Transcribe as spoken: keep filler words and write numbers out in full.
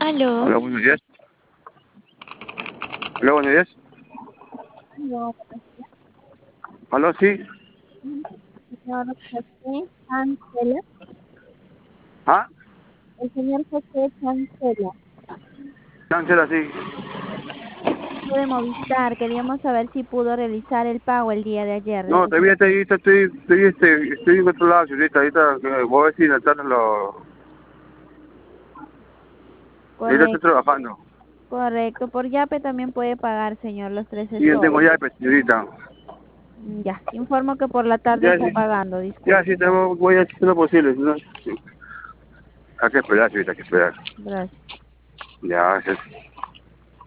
Aló. Hola, buenos días. Hola, buenos días. No, Aló, sí. señor José Cancela. Ah, El señor José Cancela. cancela, sí. De Movistar, queríamos saber si pudo realizar el pago el día de ayer. No, De... todavía estoy, estoy, estoy, este, estoy en otro lado, señorita. Ahorita eh, voy a ver si Natalia lo... Ahorita estoy Correcto, trabajando. correcto. Por Yape también puede pagar, señor, los trece Sí, yo tengo soles. ya, pues, señorita. Mm, Ya, informo que por la tarde Ya, está sí. pagando, Ya, disculpe. sí, tengo, voy a hacer lo posible. ¿No? Sí. Hay que esperar, señorita, hay que esperar. Gracias. Ya, gracias.